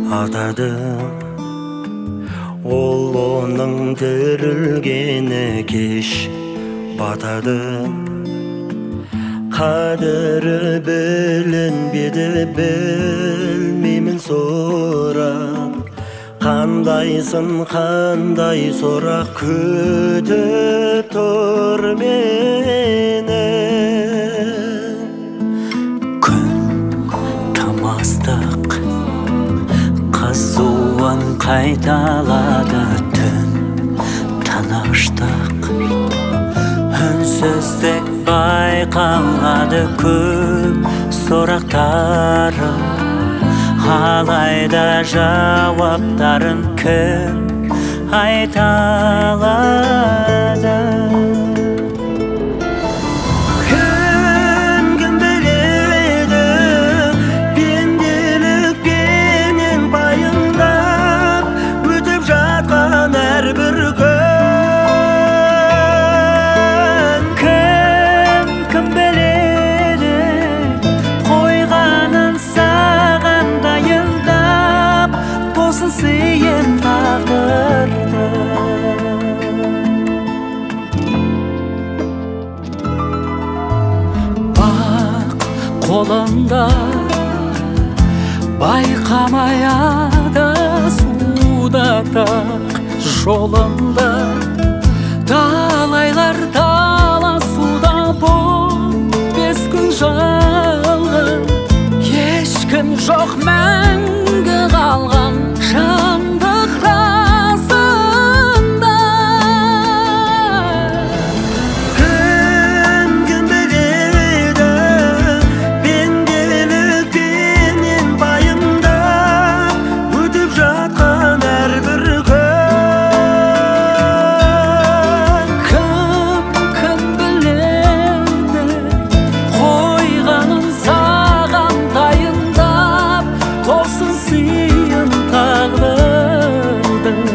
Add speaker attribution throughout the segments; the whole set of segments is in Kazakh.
Speaker 1: атадым. Ол оның тірілгені кеш батады. Қадірі білінбеді, білмеймін сорап. Қандайсың, қандай сорақ күтіп тұр мені. Күн тамастық қызуын қайталады, түн тыныштық үнсіздік байқалады. Көп сұрақтары, алайда жауаптарын кім айта алады? Кім біледі, пенделікпенен пайымдап өтіп жатқан әрбір күн. Кім біледі, қойғанын саған дайындап, болсын сыйын тағдырды. Бақ қолында байқамай адасуда, тақ жолында талайлар таласуда. Бұл бес күн жалған, ешкім жоқ мәңгі қалған шындық расында. Кім біледі, пенделікпенен пайымдап өтіп жатқан әрбір күн. Кім біледі, қойғанын саған дайындап, тосын сыйын тағдырдың.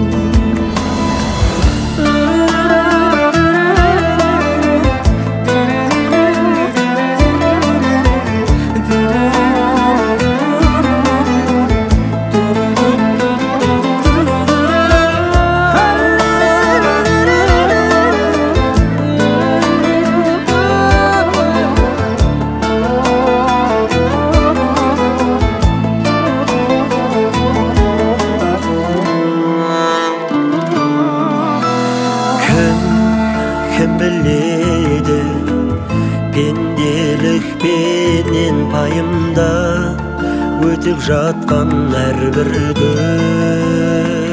Speaker 1: Кім біледі, пенделікпенен пайымда өтіп жатқан әрбір күн.